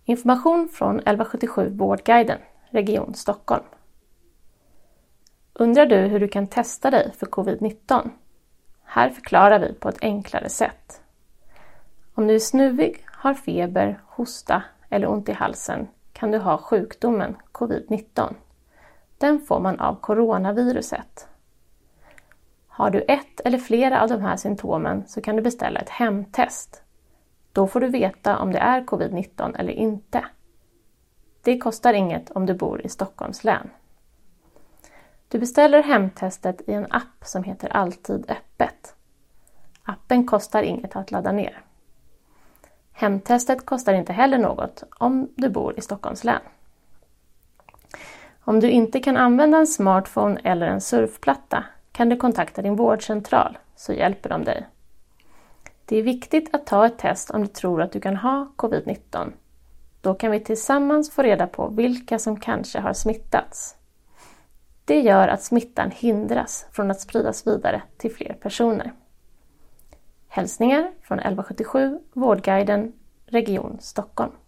Information från 1177 Vårdguiden, Region Stockholm. Undrar du hur du kan testa dig för covid-19? Här förklarar vi på ett enklare sätt. Om du är snuvig, har feber, hosta eller ont i halsen kan du ha sjukdomen covid-19. Den får man av coronaviruset. Har du ett eller flera av de här symptomen så kan du beställa ett hemtest. Då får du veta om det är covid-19 eller inte. Det kostar inget om du bor i Stockholms län. Du beställer hemtestet i en app som heter Alltid öppet. Appen kostar inget att ladda ner. Hemtestet kostar inte heller något om du bor i Stockholms län. Om du inte kan använda en smartphone eller en surfplatta kan du kontakta din vårdcentral så hjälper de dig. Det är viktigt att ta ett test om du tror att du kan ha covid-19. Då kan vi tillsammans få reda på vilka som kanske har smittats. Det gör att smittan hindras från att spridas vidare till fler personer. Hälsningar från 1177 Vårdguiden, Region Stockholm.